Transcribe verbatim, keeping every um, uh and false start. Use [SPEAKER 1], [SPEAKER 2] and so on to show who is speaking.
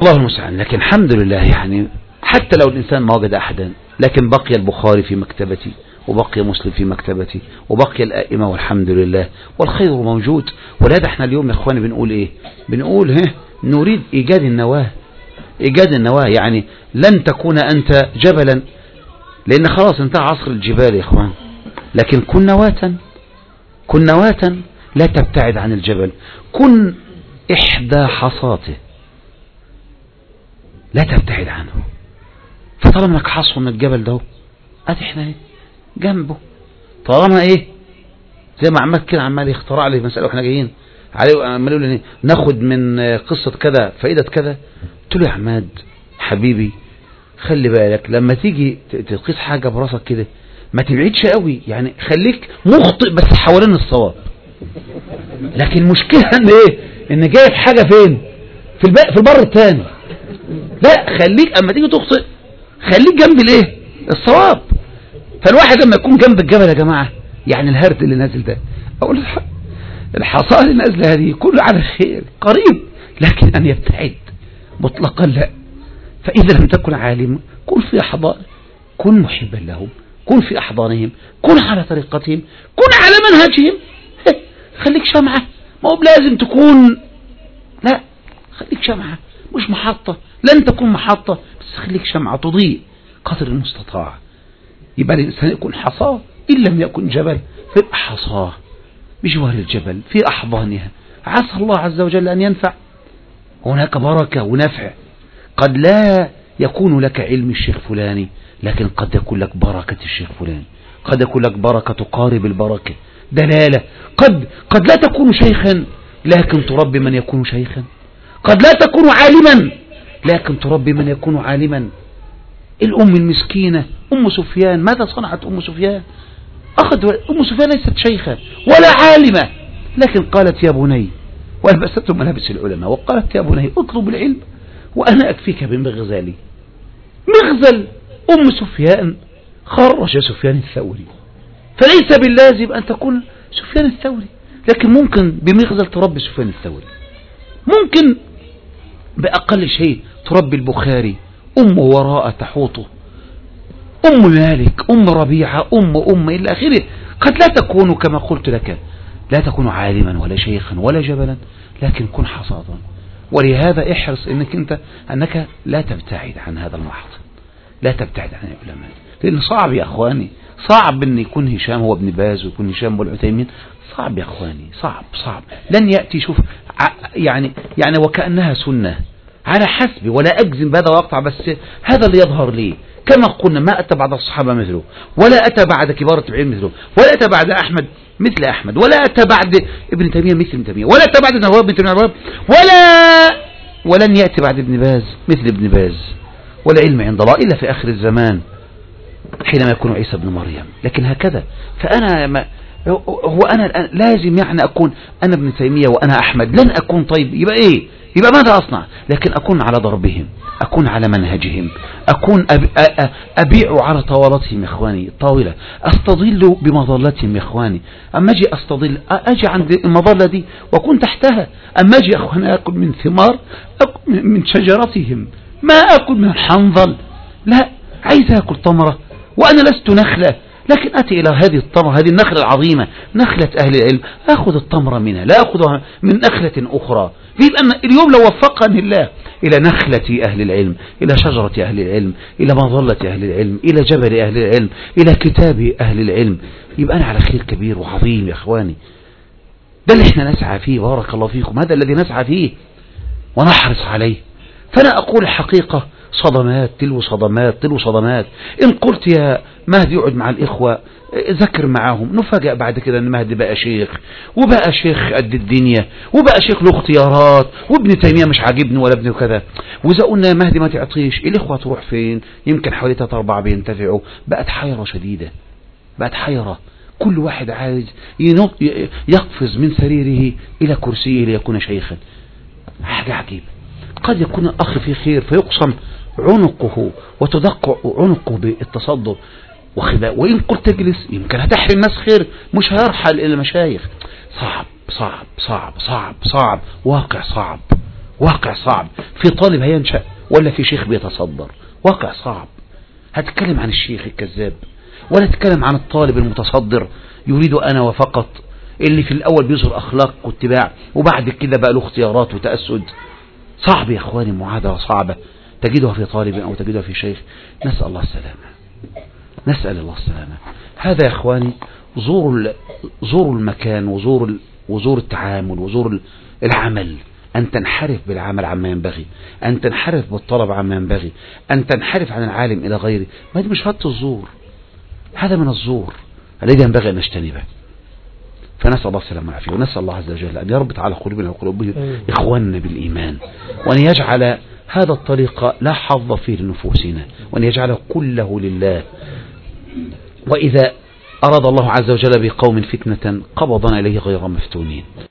[SPEAKER 1] الله المستعان. لكن الحمد لله يعني حتى لو الإنسان ما وجد أحدا، لكن بقي البخاري في مكتبتي، وبقي مسلم في مكتبتي، وبقي الأئمة والحمد لله، والخير موجود. ولهذا احنا اليوم يا اخواني بنقول ايه؟ بنقول ها نريد إيجاد النواة، إيجاد النواة. يعني لن تكون أنت جبلا، لأن خلاص انتهى عصر الجبال يا اخوان، لكن كن نواة، كن نواة لا تبتعد عن الجبل، كن إحدى حصاته لا تبتعد عنه. فطالما انك حصو من الجبل ده، ادي احنا ايه جنبه. طالما ايه زي ما عمال كده عمال يخترع لي مسألة واحنا جايين عليه، عمال يقول لي ناخد من قصة كذا فائدة كذا. قلت له يا عماد حبيبي خلي بالك لما تيجي تقيس حاجة براسك كده ما تبعدش قوي، يعني خليك مخطئ بس حوالين الصواب. لكن المشكلة ان ايه ان جايب حاجة فين في الب... في البر الثاني. لا خليك اما تيجي تخطئ خليك جنب الايه الصواب. فالواحد لما يكون جنب الجبل يا جماعة، يعني الهرد اللي نازل ده اقول الحصاة اللي نازله هذه كله على خير قريب، لكن ان يبتعد مطلقا لا. فاذا لم تكن عالما كن في احضان، كن محبا لهم، كن في احضانهم، كن على طريقتهم، كن على منهجهم. خليك شمعة، ما هو لازم تكون، لا خليك شمعة مش محطة. لن تكون محطة بس خليك شمعة تضيء قدر المستطاع. يبقى الإنسان يكون حصاه، إن لم يكن جبل فيبقى حصاه بجوار الجبل في أحضانها. عسى الله عز وجل أن ينفع. هناك بركة ونفع. قد لا يكون لك علم الشيخ فلاني، لكن قد يكون لك بركة الشيخ فلاني، قد يكون لك بركة قارب البركة دلالة. قد قد لا تكون شيخا لكن تربي من يكون شيخا، قد لا تكون عالما لكن تربي من يكون عالما. الأم المسكينة أم سفيان ماذا صنعت أم سفيان؟ أخذ أم سفيان ليست شيخة ولا عالمة، لكن قالت يا بني، وألبسته ملابس العلماء وقالت يا بني اطلب العلم وأنا أكفيك بمغزالي. مغزل أم سفيان خرج سفيان الثوري، فليس باللازم أن تكون سفيان الثوري، لكن ممكن بمغزل تربي سفيان الثوري، ممكن بأقل شيء تربي البخاري، أم وراء تحوطه، أم مالك، أم ربيعة، أم أم إلى آخره. قد لا تكون كما قلت لك، لا تكون عالما ولا شيخا ولا جبلا، لكن كن حصادا. ولهذا احرص انك انت انك لا تبتعد عن هذا المحض، لا تبتعد عن العلماء، لان صعب يا اخواني، صعب ان يكون هشام هو ابن باز ويكون هشام هو العثيمين. صعب يا اخواني، صعب صعب لن يأتي. شوف يعني يعني وكأنها سنة على حسب، ولا أجزم بهذا وأقطع، بس هذا اللي يظهر لي. كما قلنا ما أتى بعد الصحابة مثله، ولا أتى بعد كبار التابعين مثله، ولا أتى بعد أحمد مثل أحمد، ولا أتى بعد ابن تيمية مثل ابن تيمية، ولا أتى بعد نواب مثل نواب، ولا ولن يأتي بعد ابن باز مثل ابن باز. والعلم عند الله إلا في آخر الزمان حينما يكون عيسى ابن مريم. لكن هكذا. فأنا ما هو أنا الآن لازم يعني أكون أنا ابن تيمية وأنا أحمد، لن أكون. طيب يبقى إيه؟ يبقى ماذا أصنع؟ لكن أكون على ضربهم، أكون على منهجهم، أكون أب... أبيع على طاولتهم يا إخواني الطاولة، أستظل بمظلتهم يا إخواني. أما أجي أستظل أجي عند المظلة دي وأكون تحتها. أما أجي يا إخواني أكل من ثمار من شجرتهم، ما أكل من الحنظل، لا، عايز أكل تمرة وأنا لست نخلة، لكن أتي إلى هذه التمرة، هذه النخلة العظيمة، نخلة أهل العلم، أخذ التمرة منها لا أخذها من نخلة أخرى. أن اليوم لو وفقني الله إلى نخلة أهل العلم، إلى شجرة أهل العلم، إلى مظلة أهل العلم، إلى جبل أهل العلم، إلى كتاب أهل العلم، يبقى أنا على خير كبير وعظيم يا إخواني. ده اللي احنا نسعى فيه، بارك الله فيكم، هذا الذي نسعى فيه ونحرص عليه. فأنا أقول الحقيقة صدمات تلو صدمات تلو صدمات. إن قلت يا مهدي يقعد مع الإخوة ذكر معهم، نفاجأ بعد كده أن مهدي بقى شيخ، وبقى شيخ قد الدنيا، وبقى شيخ له اختيارات، وابن تيمية مش عاجبني ولا ابن كذا. وإذا قلنا يا مهدي ما تعطيش، الإخوة تروح فين؟ يمكن حوالي ثلاثة أربعة بينتفعوا. بقت حيرة شديدة، بقت حيرة. كل واحد عايز يقفز من سريره إلى كرسيه ليكون شيخا. حاجة عجيبة. قد يكون الأخ في خير فيقسم عنقه وتدق عنقه بالتصدر، وإن قلت تجلس يمكن هتحرم الناس خير، مش هيرحل إلى المشايخ. صعب صعب صعب صعب صعب، واقع صعب، واقع صعب. في طالب هينشأ ولا في شيخ بيتصدر؟ واقع صعب. هتتكلم عن الشيخ الكذاب ولا تتكلم عن الطالب المتصدر يريد أنا وفقط، اللي في الأول بيظهر أخلاق واتباع وبعد كده بقى له اختيارات وتأسد. صعب يا أخواني، معادلة صعبة تجدها في طالب أو تجدها في شيخ. نسأل الله السلامة، نسأل الله السلامة. هذا يا أخواني زور زور المكان وزور وزور التعامل وزور العمل. أن تنحرف بالعمل عما ينبغي، أن تنحرف بالطلب عما ينبغي، أن تنحرف عن العالم إلى غيره. ما دي مش هات الزور، هذا من الزور الذي ينبغي أن نجتنبه. فنسأل الله السلامة والعافية، ونسأل الله عز وجل أن يربط على قلوبنا وقلوب إخواننا بالإيمان، وأن يجعل هذا الطريق لا حظ فيه لنفوسنا، وأن يجعله كله لله. وإذا أراد الله عز وجل بقوم فتنة قبضنا إليه غير مفتونين.